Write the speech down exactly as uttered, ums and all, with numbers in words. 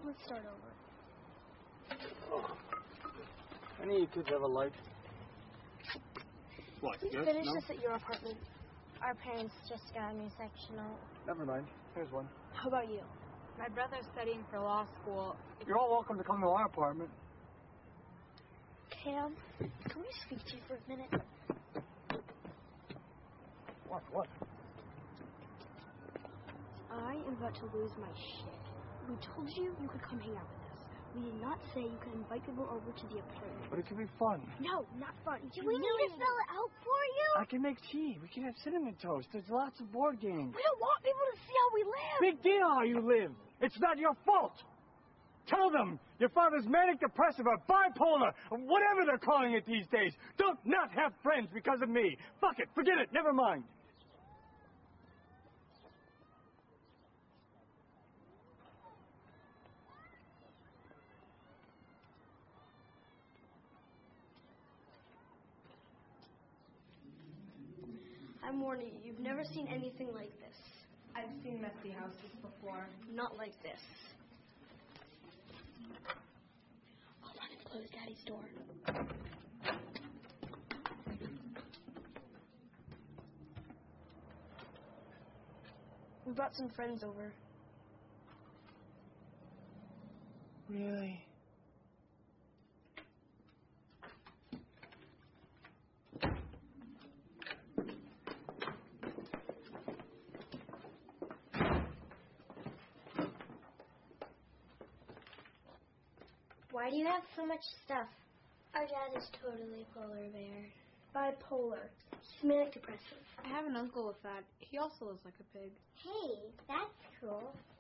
Let's start over. Oh. Any of you kids have a light? What? Please Yes? finish No? this at your apartment. Our parents just got a new sectional. Never mind. Here's one. How about you? My brother's studying for law school. You're all welcome to come to our apartment. Cam, can we speak to you for a minute? What? What? I am about to lose my shit. We told you you could come hang out with us. We did not say you could invite people over to the apartment. But it can be fun. No, not fun. Do we need to spell it out for you? I can make tea. We can have cinnamon toast. There's lots of board games. We don't want people to see how we live. Big deal how you live. It's not your fault. Tell them your father's manic depressive or bipolar or whatever they're calling it these days. Don't not have friends because of me. Fuck it. Forget it. Never mind. I'm warning you, you've never seen anything like this. I've seen messy houses before. Not like this. I'll run and close Daddy's door. We brought some friends over. Really? Why do you have so much stuff? Our dad is totally polar bear. Bipolar. He's manic depressive. I have an uncle with that. He also looks like a pig. Hey, that's cool.